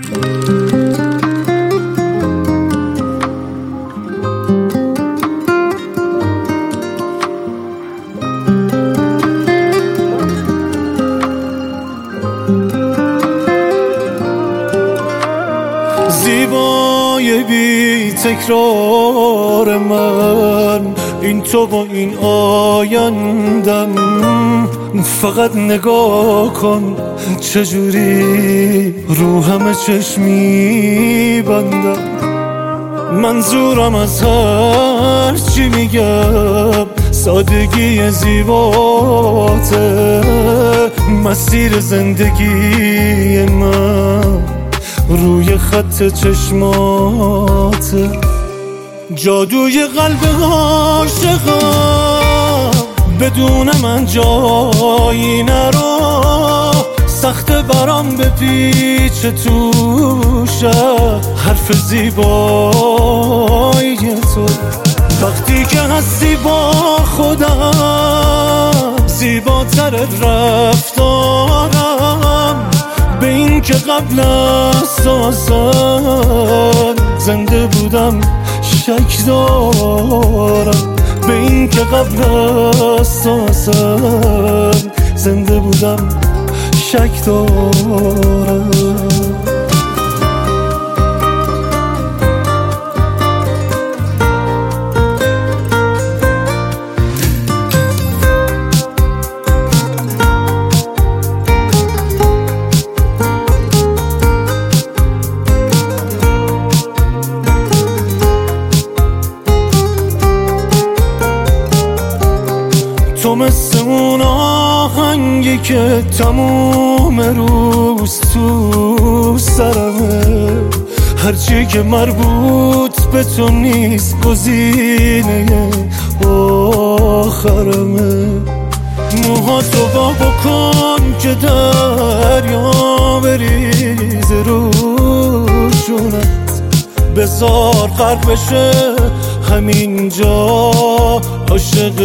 زیبای بی تکرار من، این تو با این آیندم، فقط نگاه کن چجوری رو همه چشمی بندم. منظورم از هر چی میگم سادگی زیباته، مسیر زندگی من روی خط چشماته. جادوی قلب عاشقم بدون من جایی نرو، سخت برام به پیچ توشه حرف زیبایی تو. وقتی که هستی با خودم زیباتر رفتارم، به این که قبل از سازن زنده بودم شک دارم، به این که قبل از سازن زنده بودم شک دارم. تو مثل اون آهنگی که تموم روز تو سرمه، هرچی که مربوط به تو نیست گزینه آخرمه. موهاتو با بکن که دریا بریز روشونت، بذار غرق بشه همینجا عاشق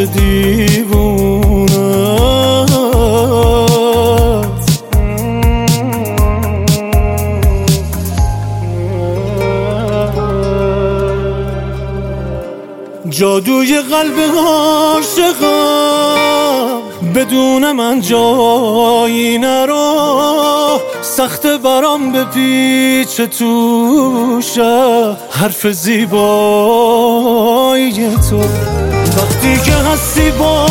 دیوونت. جادوی قلب عاشقم بدون من جایی نرو، سخت برام به پیچ توشه حرف زیبایی تو. وقتی که هستی با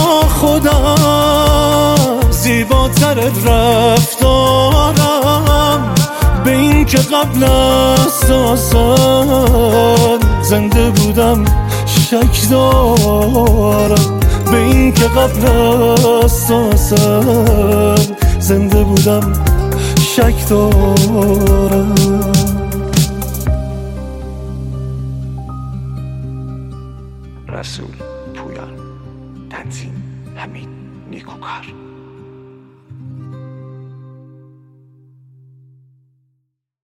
خودم زیباتر رفتارم، به این که قبل از سازن زنده بودم شک دارم، به این که قبل از سازن زنده بودم شک دارم. رسول پویان، تنظیم حمید نیکوکار.